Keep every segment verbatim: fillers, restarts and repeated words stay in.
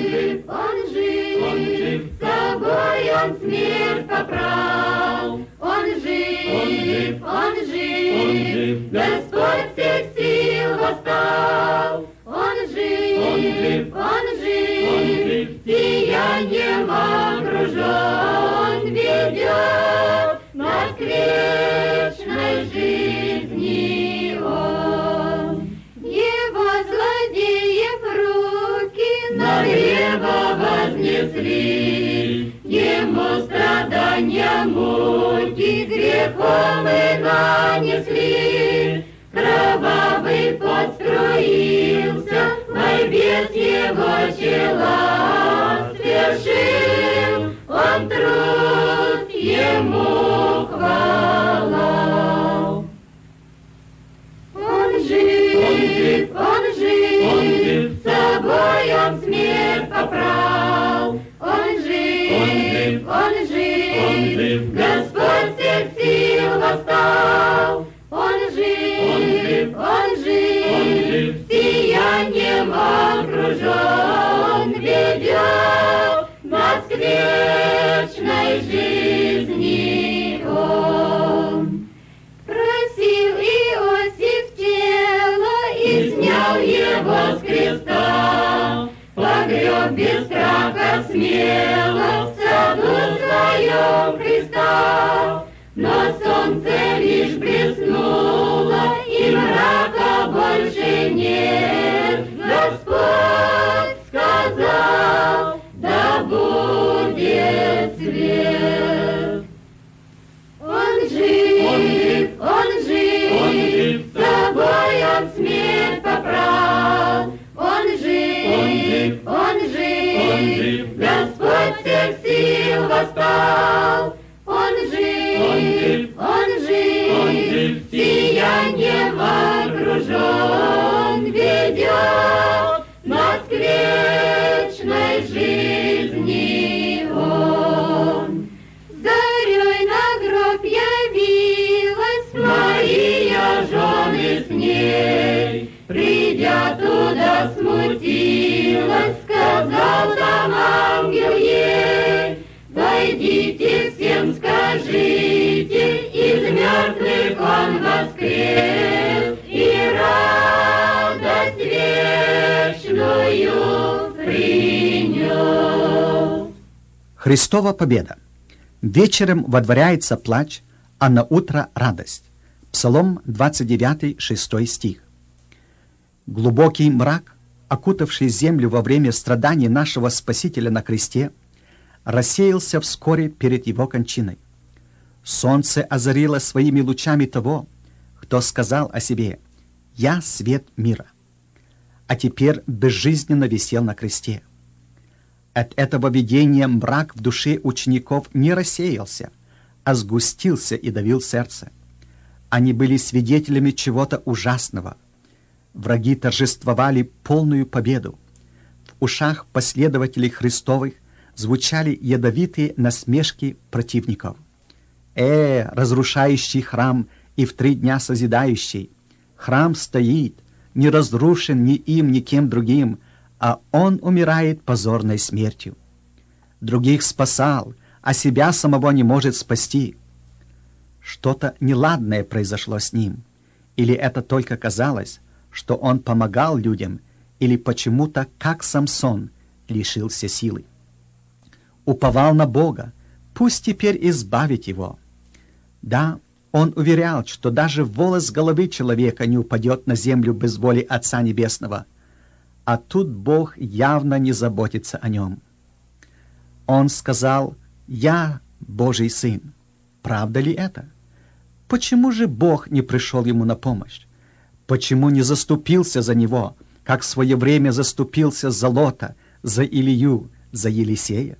жив, он жив, он жив, с собой он смерть попрал. Он жив, он жив, он жив, он жив, Господь всех сил восстал. Он жив, он жив, он жив, он жив, сиянием окружен, ведет нас к вечной жизни он. Его злодеев руки на древо вознесли, ему страдания муки грехом и нанесли. Кровавый пот струился, борьбе с его чела, свершил он труд, ему хвала. Он жив, он жив, он жив, он жив, с собой он смерть попрал. Он жив, он жив, он жив, он жив, Господь всех сил восстал. Он жив, он жив, он жив, он жив, сиянием окружен, ведет нас к вечной жизни он. Просил Иосиф тело и снял его с креста, погреб без страха смело в саду своем Христа. Но солнце лишь блеснуло, и мрака больше нет. Господь сказал, да будет свет. Он жив, он жив, он жив, он жив, с собой он смерть попрал. Он жив, он жив, он жив, он жив, Господь всех сил восстал. Он жив, он жив, он жив, он жив, сиянием окружен, ведет нас к вечной жизни он. Зарей на гроб явилась Мария, жены с ней, придя туда смутилась, сказал там ангел ей: войдите, всем скажите, из мертвых он воскрес, и радость вечную принес. Христова победа. Вечером водворяется плач, а на утро радость. Псалом двадцать девять, шестой стих. Глубокий мрак, окутавший землю во время страданий нашего Спасителя на кресте, рассеялся вскоре перед его кончиной. Солнце озарило своими лучами того, кто сказал о себе: «Я свет мира», а теперь безжизненно висел на кресте. От этого видения мрак в душе учеников не рассеялся, а сгустился и давил сердце. Они были свидетелями чего-то ужасного. Враги торжествовали полную победу. В ушах последователей Христовых звучали ядовитые насмешки противников. «Э, разрушающий храм и в три дня созидающий! Храм стоит, не разрушен ни им, ни кем другим, а он умирает позорной смертью. Других спасал, а себя самого не может спасти». Что-то неладное произошло с ним. Или это только казалось, что он помогал людям, или почему-то, как Самсон, лишился силы. Уповал на Бога, пусть теперь избавит его. Да, он уверял, что даже волос головы человека не упадет на землю без воли Отца Небесного. А тут Бог явно не заботится о нем. Он сказал: «Я Божий Сын». Правда ли это? Почему же Бог не пришел ему на помощь? Почему не заступился за него, как в свое время заступился за Лота, за Илию, за Елисея?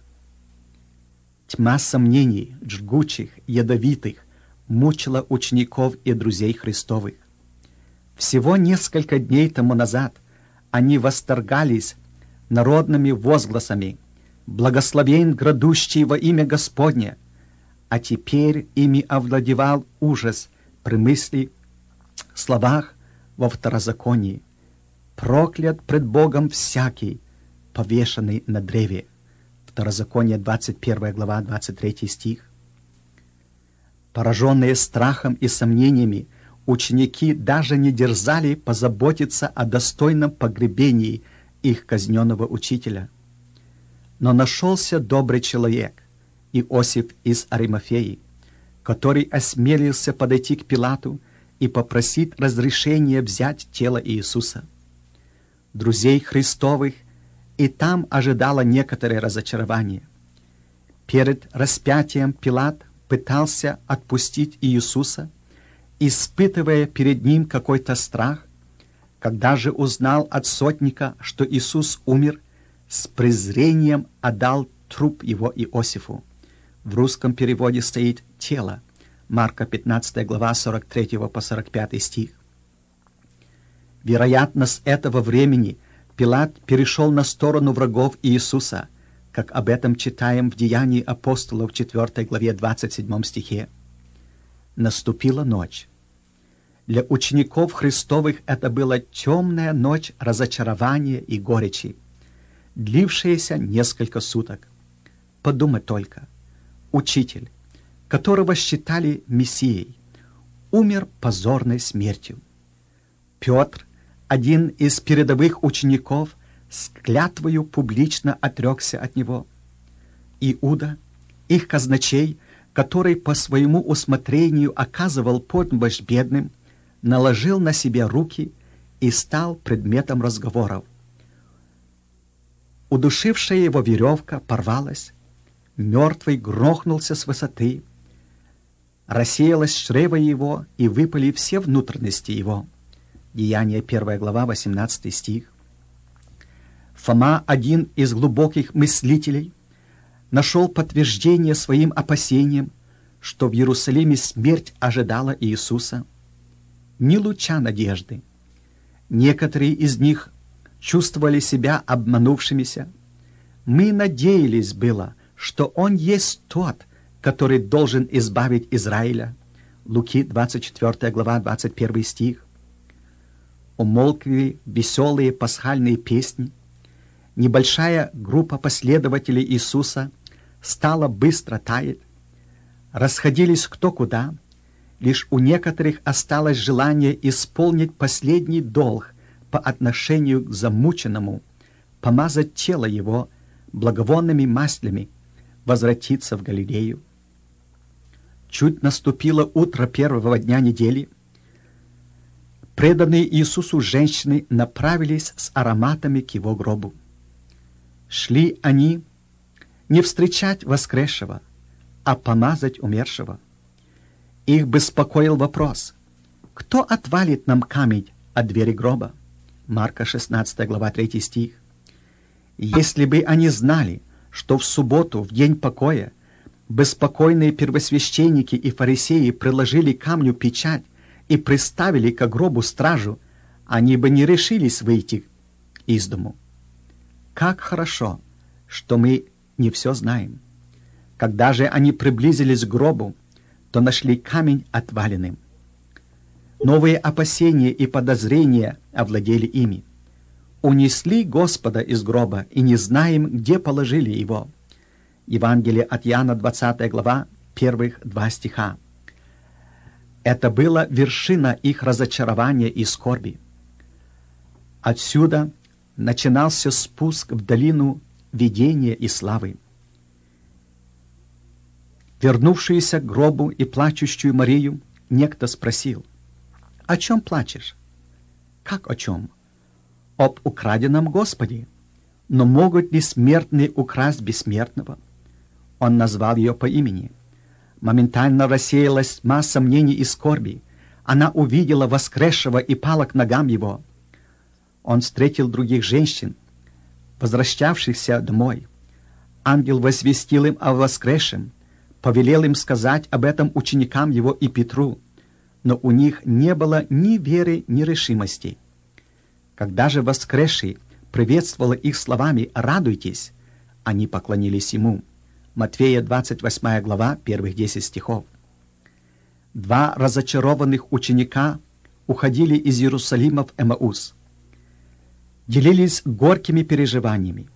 Тьма сомнений, жгучих, ядовитых, мучила учеников и друзей Христовых. Всего несколько дней тому назад они восторгались народными возгласами: «Благословен грядущий во имя Господне!» А теперь ими овладевал ужас при мысли словах во второзаконии: «Проклят пред Богом всякий, повешенный на древе. Второзаконие, двадцать первая глава, двадцать третий стих. Пораженные страхом и сомнениями, ученики даже не дерзали позаботиться о достойном погребении их казненного учителя. Но нашелся добрый человек, Иосиф из Аримафеи, который осмелился подойти к Пилату и попросить разрешения взять тело Иисуса. Друзей Христовых и там ожидало некоторое разочарование. Перед распятием Пилат пытался отпустить Иисуса, испытывая перед ним какой-то страх. Когда же узнал от сотника, что Иисус умер, с презрением отдал труп его Иосифу. В русском переводе стоит «тело». Марка пятнадцатая глава, сорок третий по сорок пятый стих. Вероятно, с этого времени Пилат перешел на сторону врагов Иисуса, как об этом читаем в Деянии апостолов в четвёртой главе двадцать седьмом стихе. Наступила ночь. Для учеников Христовых это была темная ночь разочарования и горечи, длившаяся несколько суток. Подумай только, учитель, которого считали Мессией, умер позорной смертью. Петр, один из передовых учеников, с клятвою публично отрекся от него. Иуда, их казначей, который по своему усмотрению оказывал помощь бедным, наложил на себя руки и стал предметом разговоров. Удушившая его веревка порвалась, мертвый грохнулся с высоты, рассеялось чрево его и выпали все внутренности его. Деяние первая глава, восемнадцатый стих. Фома, один из глубоких мыслителей, нашел подтверждение своим опасениям, что в Иерусалиме смерть ожидала Иисуса. Ни луча надежды. Некоторые из них чувствовали себя обманувшимися. Мы надеялись было, что Он есть тот, который должен избавить Израиля. Луки, двадцать четвёртая глава, двадцать первый стих. Умолкли веселые пасхальные песни. Небольшая группа последователей Иисуса стала быстро таять. Расходились кто куда. Лишь у некоторых осталось желание исполнить последний долг по отношению к замученному, помазать тело его благовонными маслями, возвратиться в Галилею. Чуть наступило утро первого дня недели, преданные Иисусу женщины направились с ароматами к его гробу. Шли они не встречать воскресшего, а помазать умершего. Их беспокоил вопрос: кто отвалит нам камень от двери гроба? Марка шестнадцатая глава, третий стих. Если бы они знали, что в субботу, в день покоя, беспокойные первосвященники и фарисеи приложили камню печать и приставили к гробу стражу, они бы не решились выйти из дому. Как хорошо, что мы не все знаем. Когда же они приблизились к гробу, то нашли камень отваленным. Новые опасения и подозрения овладели ими. Унесли Господа из гроба, и не знаем, где положили его. Евангелие от Иоанна, двадцатая глава, первых два стиха. Это была вершина их разочарования и скорби. Отсюда начинался спуск в долину видения и славы. Вернувшуюся к гробу и плачущую Марию некто спросил: «О чем плачешь?» «Как о чем?» «Об украденном Господе. Но могут ли смертные украсть бессмертного?» Он назвал ее по имени. Моментально рассеялась тьма сомнений и скорби. Она увидела воскресшего и пала к ногам его. Он встретил других женщин, возвращавшихся домой. Ангел возвестил им о воскресшем, повелел им сказать об этом ученикам его и Петру, но у них не было ни веры, ни решимости. Когда же воскресший приветствовал их словами «Радуйтесь», они поклонились ему. Матфея, двадцать восьмая глава, первых десять стихов. Два разочарованных ученика уходили из Иерусалима в Эмаус. Делились горькими переживаниями.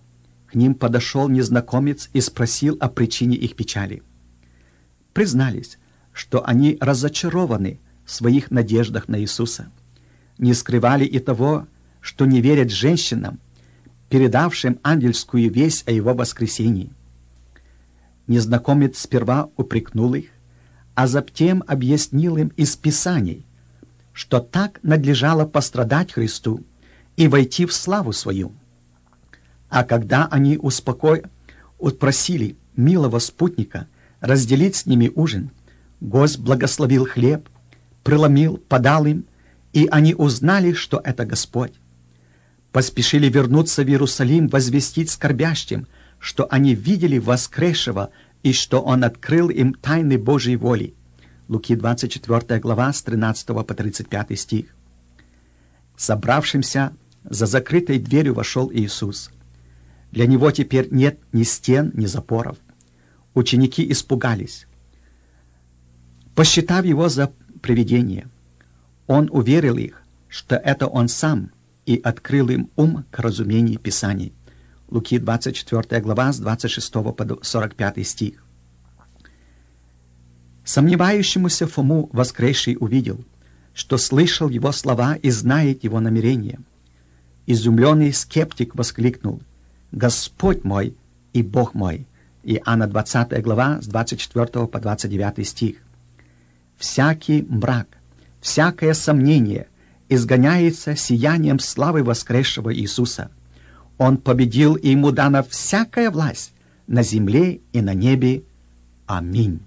к ним подошел незнакомец и спросил о причине их печали. Признались, что они разочарованы в своих надеждах на Иисуса. Не скрывали и того, что не верят женщинам, передавшим ангельскую весть о его воскресении. Незнакомец сперва упрекнул их, а затем объяснил им из Писаний, что так надлежало пострадать Христу и войти в славу свою. А когда они успоко... упросили милого спутника разделить с ними ужин, гость благословил хлеб, преломил, подал им, и они узнали, что это Господь. Поспешили вернуться в Иерусалим, возвестить скорбящим, что они видели воскресшего и что Он открыл им тайны Божьей воли. Луки двадцать четвёртая глава, с тринадцатого по тридцать пятый стих. Собравшимся за закрытой дверью вошел Иисус. Для Него теперь нет ни стен, ни запоров. Ученики испугались. Посчитав Его за привидение, Он уверил их, что это Он Сам, и открыл им ум к разумению Писаний. Луки двадцать четвёртая глава, с двадцать шестого по сорок пятый стих. Сомневающемуся Фому воскресший увидел, что слышал Его слова и знает Его намерения. Изумленный скептик воскликнул: «Господь мой и Бог мой!» Иоанна двадцатая глава, с двадцать четвёртого по двадцать девятый стих. Всякий мрак, всякое сомнение изгоняется сиянием славы воскресшего Иисуса. Он победил, и Ему дана всякая власть на земле и на небе. Аминь.